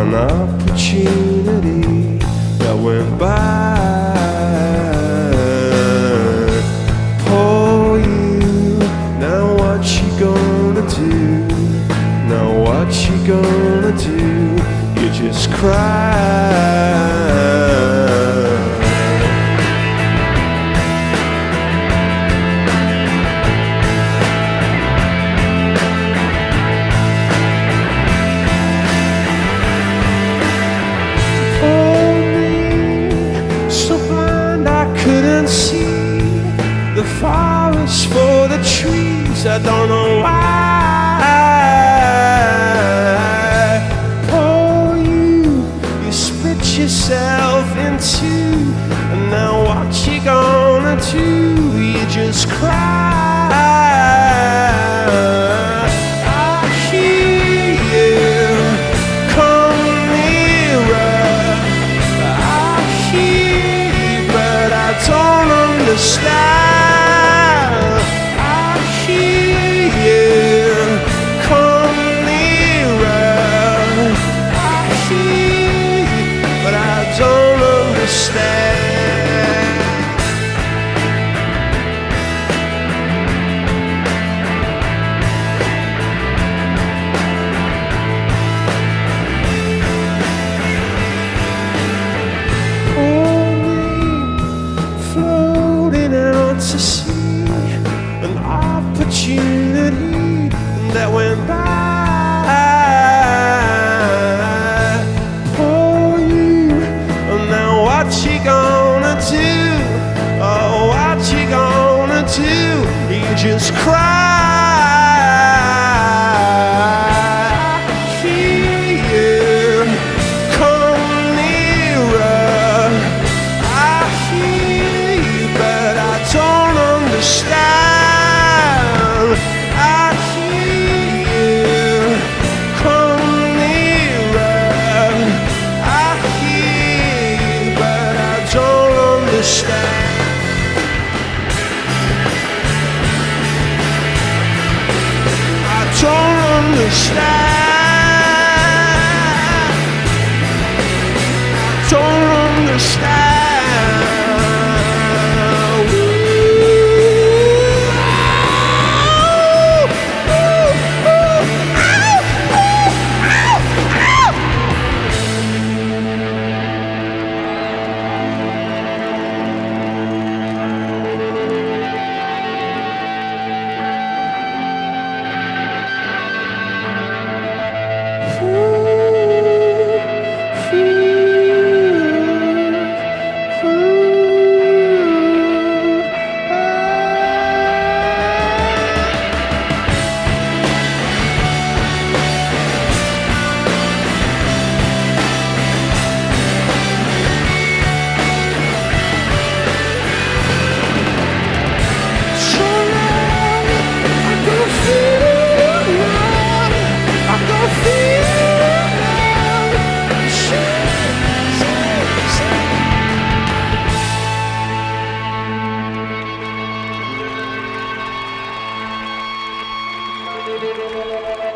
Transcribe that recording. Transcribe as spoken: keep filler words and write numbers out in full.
an opportunity that went by. Oh, you, now what you gonna do? Now what you gonna do? You just cry. Couldn't see the forest for the trees. I don't know why. Oh, you, you split yourself in two, and now what you gonna do? You just cry. I hear you, come nearer. I hear you, but I don't understand. I hear you, come nearer. I hear you, but I don't understand. To see an opportunity that went by. Oh, you, now what you gonna do? Oh, what you gonna do? You just cry. Understand. I hear you, come nearer. I hear you, but I don't understand. I don't understand. I don't understand. Thank you.